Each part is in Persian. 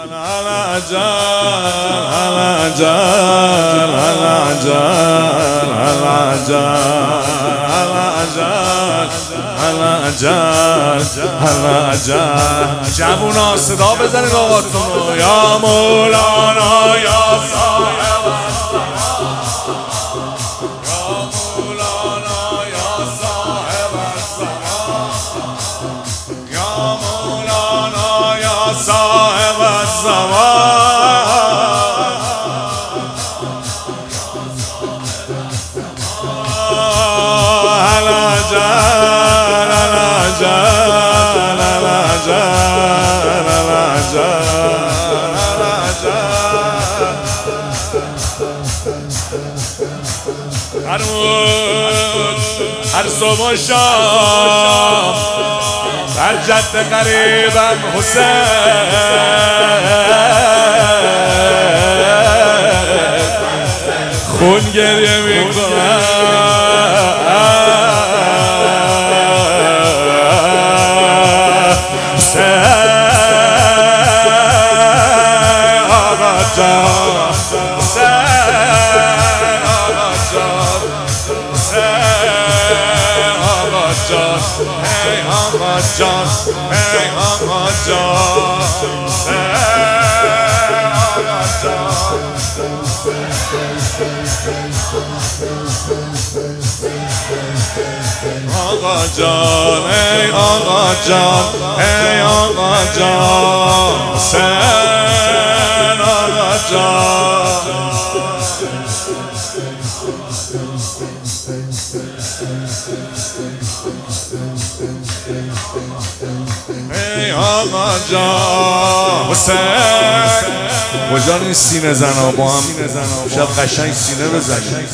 جوونا صدا بزنید آقاتونو یا مولانا یا صاحب الزمان، یا مولانا یا صاحب الزمان، یا مولانا یا صاحب الزمان. هر صبح و شام بر جد قریبم حسین خون گریه میکنم. Hey Ahmad John, hey Ahmad John, hey Ahmad John. Ahmad John, hey Ahmad John, hey Ahmad John, hey Ahmad John. ای آقا جان حسین کجا این سینه زنا با هم شب قشنگ سینه بزنیم.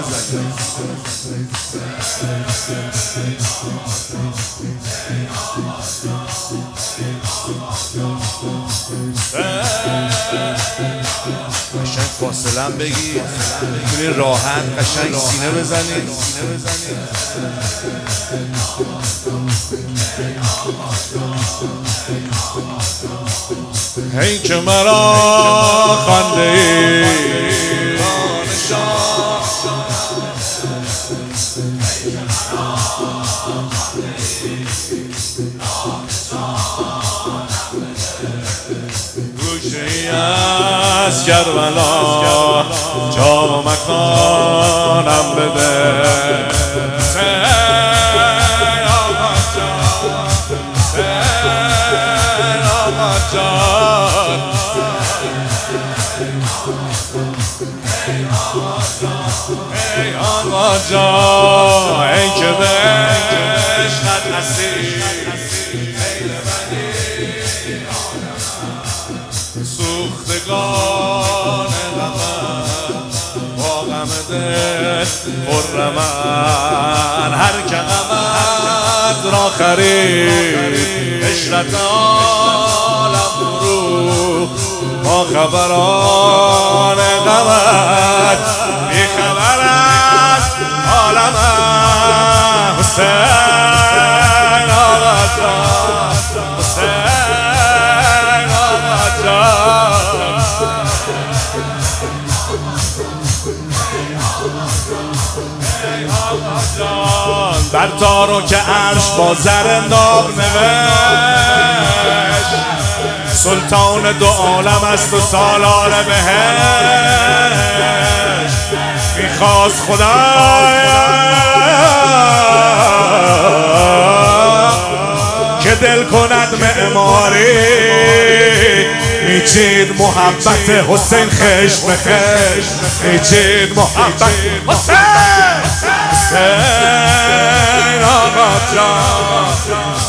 قشنگ فاصله هم بگی میتونی راحت قشنگ سینه بزنید. هی که مرا خنده ای گوشه ای از کربلا جا و مکانم بده. ای آقا جان ای که به عشقت هستی سوختگان غمم با غم دل خرمن هر که غمت را خرید عشرت عالم برو با خبران غمت بی خبر از عالم حسین آقا جان حسین آقا جان. ای آقا جان بر تارو که عرش با زر ناب نوشت سلطان دو عالم است و سالار بهشت میخواست خدایا که دل کند معماری میچید محبت حسین خشت به خشت میچید محبت حسین حسین آقا جان